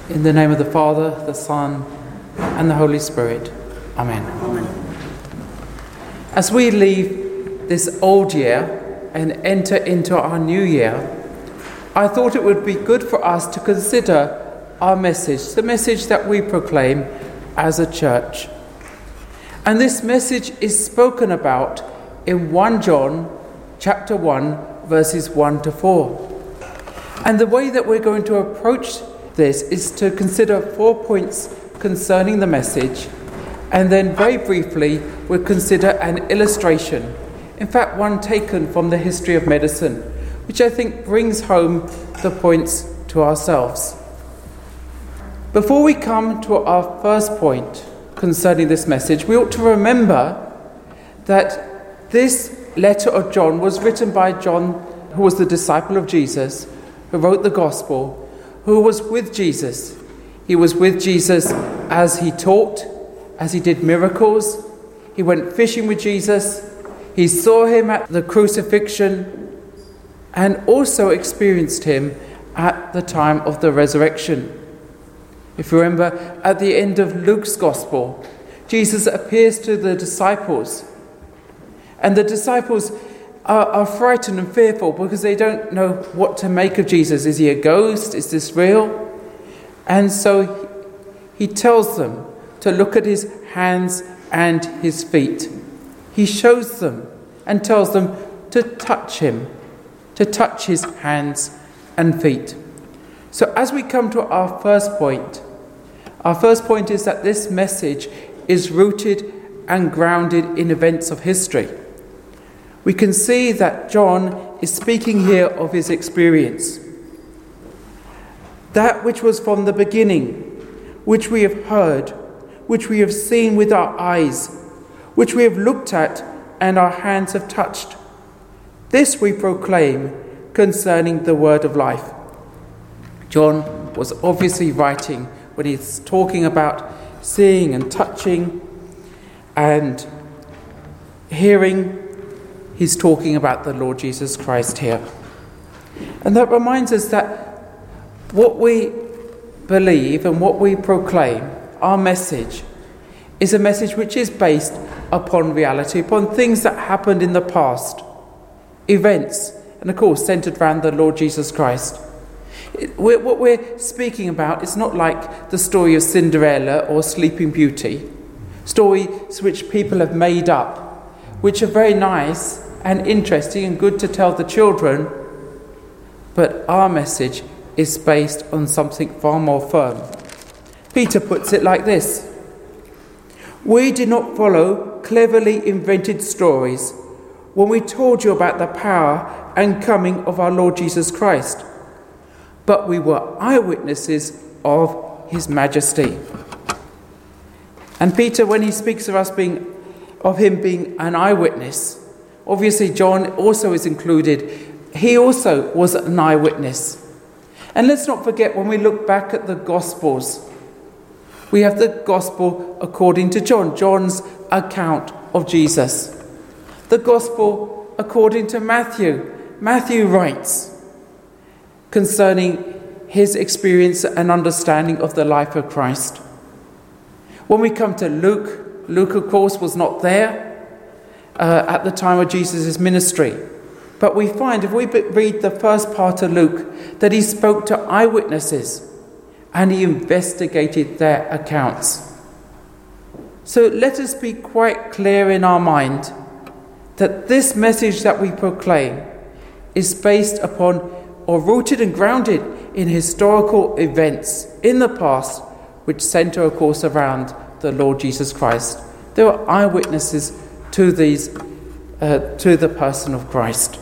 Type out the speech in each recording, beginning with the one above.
In the name of the Father, the Son, and the Holy Spirit. Amen. Amen. As we leave this old year and enter into our new year, I thought it would be good for us to consider our message, the message that we proclaim as a church. And this message is spoken about in 1 John chapter 1, verses 1 to 4. And the way that we're going to approach this is to consider 4 points concerning the message, and then very briefly we'll consider an illustration, in fact one taken from the history of medicine, which I think brings home the points to ourselves. Before we come to our first point concerning this message, we ought to remember that this letter of John was written by John, who was the disciple of Jesus, who wrote the gospel, who was with Jesus. He was with Jesus as he taught, as he did miracles. He went fishing with Jesus. He saw him at the crucifixion and also experienced him at the time of the resurrection. If you remember, at the end of Luke's gospel, Jesus appears to the disciples, and the disciples are frightened and fearful because they don't know what to make of Jesus. Is he a ghost? Is this real? And so he tells them to look at his hands and his feet. He shows them and tells them to touch him, to touch his hands and feet. So as we come to our first point is that this message is rooted and grounded in events of history. We can see that John is speaking here of his experience. That which was from the beginning, which we have heard, which we have seen with our eyes, which we have looked at and our hands have touched. This we proclaim concerning the word of life. John was obviously writing when he's talking about seeing and touching and hearing. He's talking about the Lord Jesus Christ here. And that reminds us that what we believe and what we proclaim, our message, is a message which is based upon reality, upon things that happened in the past, events, and of course centered around the Lord Jesus Christ. What we're speaking about is not like the story of Cinderella or Sleeping Beauty, stories which people have made up, which are very nice and interesting and good to tell the children, but our message is based on something far more firm. Peter puts it like this: we did not follow cleverly invented stories when we told you about the power and coming of our Lord Jesus Christ, but we were eyewitnesses of his majesty. And Peter, when he speaks of him being an eyewitness, obviously John also is included. He also was an eyewitness. And let's not forget, when we look back at the Gospels, we have the Gospel according to John, John's account of Jesus. The Gospel according to Matthew. Matthew writes concerning his experience and understanding of the life of Christ. When we come to Luke, of course, was not there at the time of Jesus' ministry. But we find, if we read the first part of Luke, that he spoke to eyewitnesses and he investigated their accounts. So let us be quite clear in our mind that this message that we proclaim is based upon or rooted and grounded in historical events in the past which center, of course, around the Lord Jesus Christ. There were eyewitnesses to the person of Christ.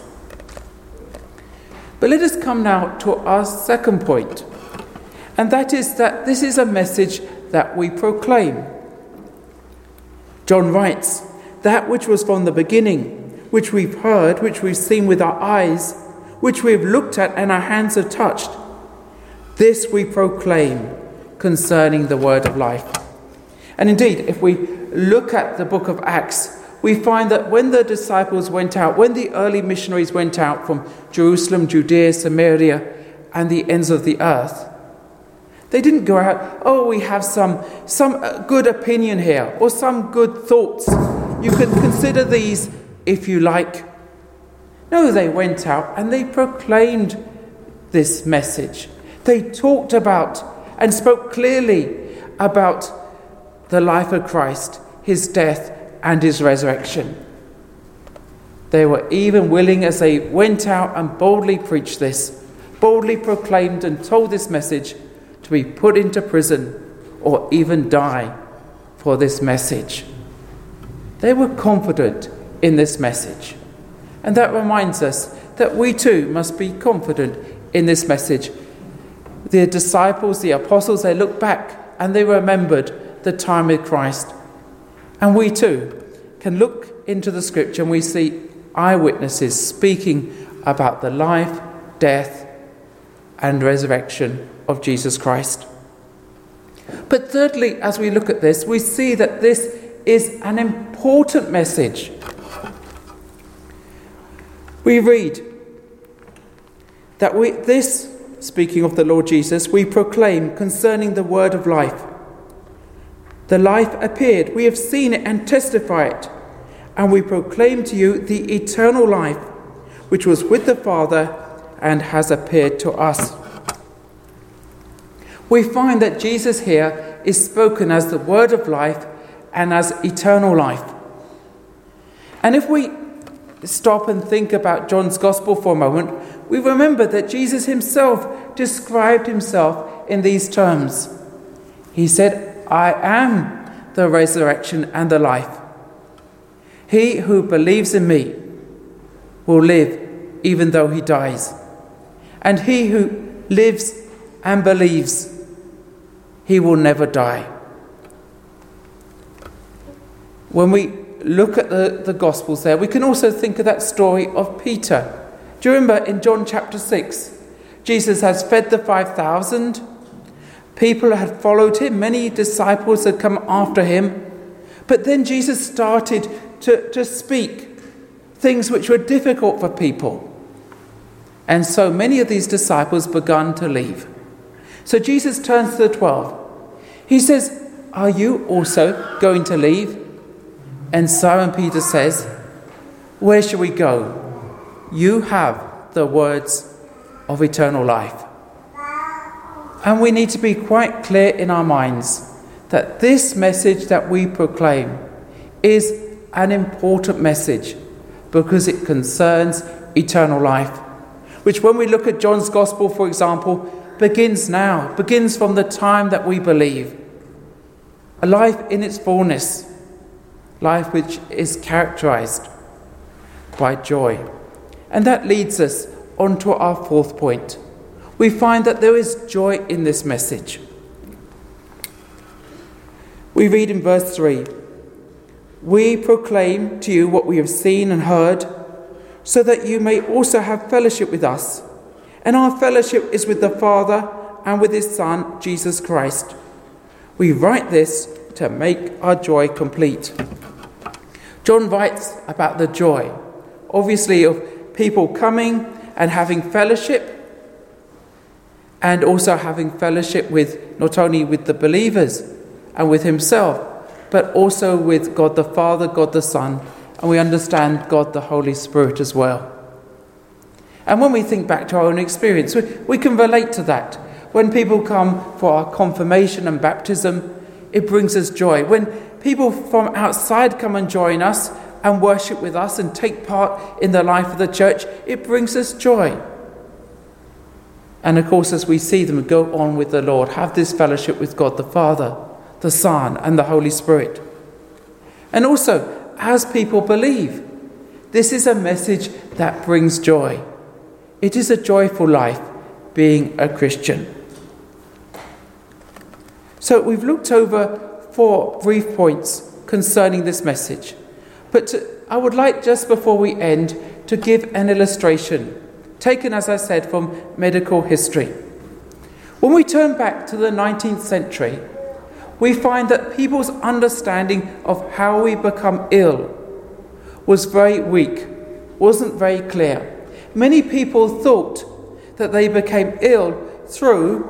But let us come now to our second point, and that is that this is a message that we proclaim. John writes, that which was from the beginning, which we've heard, which we've seen with our eyes, which we have looked at and our hands have touched, this we proclaim concerning the word of life. And indeed, if we look at the book of Acts, we find that when the disciples went out, when the early missionaries went out from Jerusalem, Judea, Samaria, and the ends of the earth, They didn't go out, oh, we have some good opinion here, or some good thoughts. You can consider these if you like. No, they went out and they proclaimed this message. They talked about and spoke clearly about the life of Christ, his death and his resurrection. They were even willing, as they went out and boldly preached this, boldly proclaimed and told this message, to be put into prison or even die for this message. They were confident in this message. And that reminds us that we too must be confident in this message. The disciples, the apostles, they looked back and they remembered the time with Christ. And we too can look into the scripture and we see eyewitnesses speaking about the life, death, and resurrection of Jesus Christ. But thirdly, as we look at this, we see that this is an important message. We read that speaking of the Lord Jesus, we proclaim concerning the word of life. The life appeared, we have seen it and testify it, and we proclaim to you the eternal life, which was with the Father and has appeared to us. We find that Jesus here is spoken as the word of life and as eternal life. And if we stop and think about John's Gospel for a moment, we remember that Jesus himself described himself in these terms. He said, I am the resurrection and the life. He who believes in me will live even though he dies. And he who lives and believes, he will never die. When we look at the Gospels there, we can also think of that story of Peter. Do you remember in John chapter 6, Jesus has fed the 5,000. People had followed him. Many disciples had come after him. But then Jesus started to speak things which were difficult for people. And so many of these disciples began to leave. So Jesus turns to the 12. He says, are you also going to leave? And Simon Peter says, where shall we go? You have the words of eternal life. And we need to be quite clear in our minds that this message that we proclaim is an important message because it concerns eternal life, which when we look at John's Gospel, for example, begins from the time that we believe. A life in its fullness, life which is characterized by joy. And that leads us on to our fourth point. We find that there is joy in this message. We read in verse 3, we proclaim to you what we have seen and heard, so that you may also have fellowship with us. And our fellowship is with the Father and with his Son, Jesus Christ. We write this to make our joy complete. John writes about the joy, obviously, of people coming and having fellowship, and also having fellowship with not only with the believers and with himself, but also with God the Father, God the Son, and we understand God the Holy Spirit as well. And when we think back to our own experience, we can relate to that. When people come for our confirmation and baptism, it brings us joy. When people from outside come and join us and worship with us and take part in the life of the church, it brings us joy. And of course, as we see them go on with the Lord, have this fellowship with God the Father, the Son, and the Holy Spirit. And also, as people believe, this is a message that brings joy. It is a joyful life being a Christian. So we've looked over 4 brief points concerning this message. But I would like, just before we end, to give an illustration, taken, as I said, from medical history. When we turn back to the 19th century, we find that people's understanding of how we become ill was very weak, wasn't very clear. Many people thought that they became ill through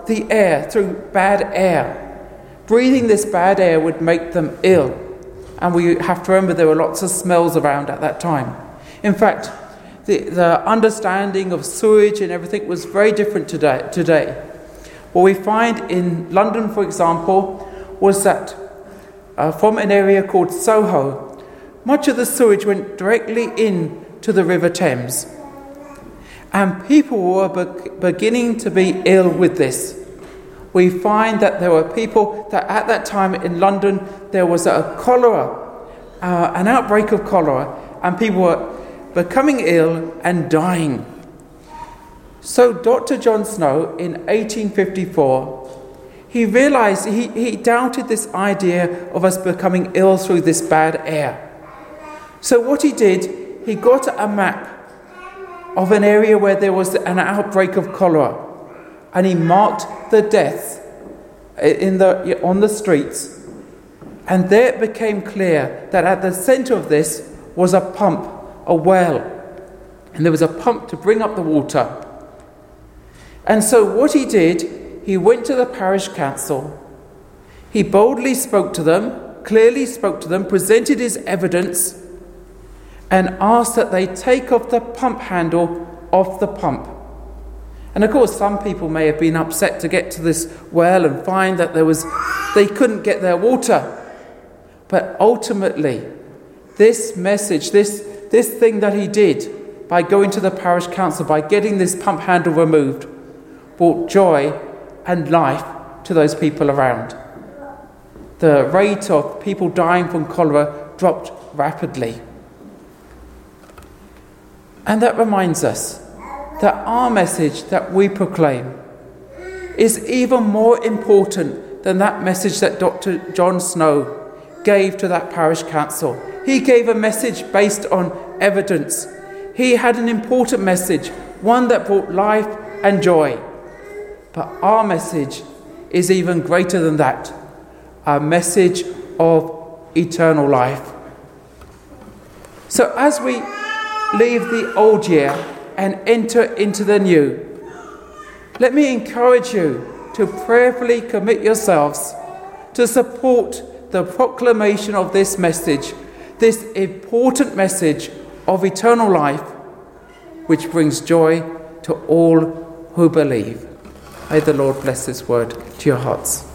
the air, through bad air. Breathing this bad air would make them ill. And we have to remember there were lots of smells around at that time. In fact, the understanding of sewage and everything was very different today. What we find in London, for example, was that from an area called Soho, much of the sewage went directly into the River Thames. And people were beginning to be ill with this. We find that there were people that at that time in London, there was a cholera, an outbreak of cholera, and people were becoming ill and dying. So Dr. John Snow, in 1854, he realized, he doubted this idea of us becoming ill through this bad air. So what he did, he got a map of an area where there was an outbreak of cholera, and he marked the deaths on the streets. And there it became clear that at the center of this was a pump, a well, and there was a pump to bring up the water. And so what he did, he went to the parish council. He boldly spoke to them, clearly spoke to them, presented his evidence, and asked that they take off the pump handle off the pump. And of course, some people may have been upset to get to this well and find that they couldn't get their water. But ultimately, this message, this thing that he did by going to the parish council, by getting this pump handle removed, brought joy and life to those people around. The rate of people dying from cholera dropped rapidly. And that reminds us that our message that we proclaim is even more important than that message that Dr. John Snow gave to that parish council. He gave a message based on evidence. He had an important message, one that brought life and joy. But our message is even greater than that, a message of eternal life. So as we leave the old year and enter into the new, let me encourage you to prayerfully commit yourselves to support the proclamation of this message, this important message of eternal life, which brings joy to all who believe. May the Lord bless this word to your hearts.